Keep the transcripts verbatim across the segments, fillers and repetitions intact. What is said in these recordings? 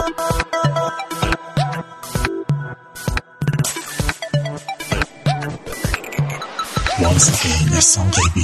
Once again, there's some J B.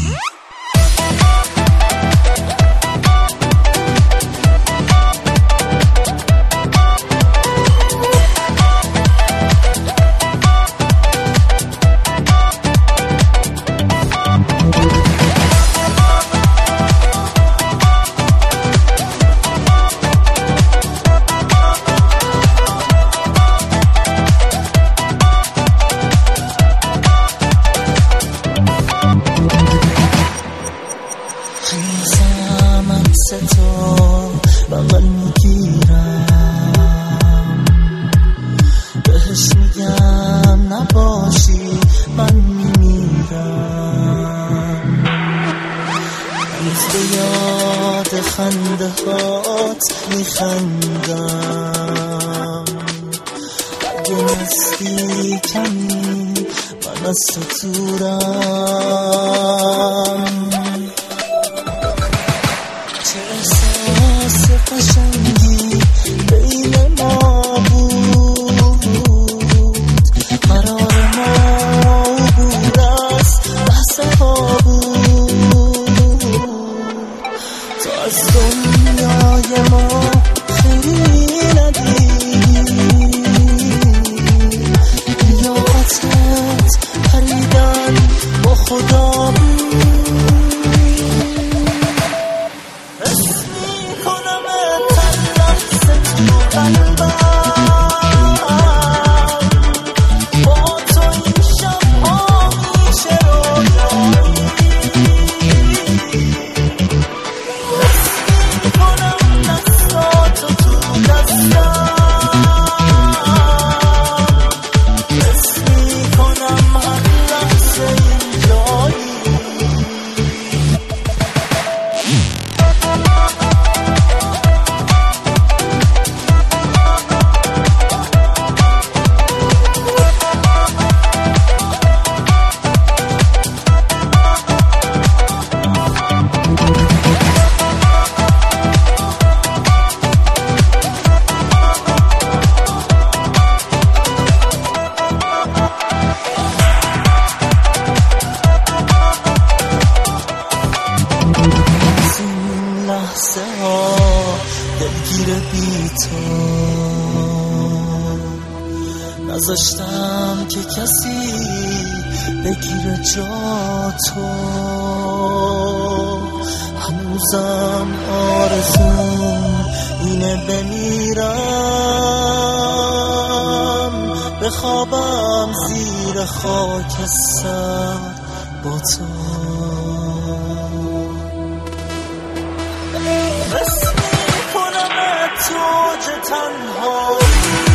تو بغل میگیرم بهش میگم نباشی من میمیرم هنوز به یاد خنده هات میخندم اگه نستی کمی من از تو دورم احساس قشنگی بین ما بود قرار ما عبور از لحظه ها بود تو از دنیای ما خیلی ندیدی لیاقتت پریدن با خدا بود دلگیر بی تو نذاشتم که کسی بگیره جا تو هنوزم آرزوم اینه بمیرم بخوابم زیر خاکستر با تو بس میکنم توج تنهایی